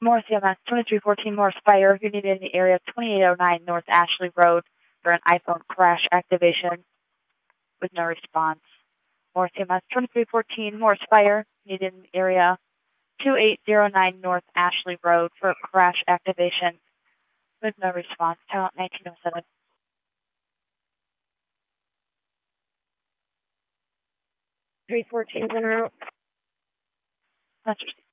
Morse EMS 2314 Morse Fire. You needed in the area 2809 North Ashley Road for an iPhone crash activation with no response. Morse EMS 2314 Morse Fire. Needed in the area 2809 North Ashley Road for a crash activation with no response. Talent 1907. 314 en route. That's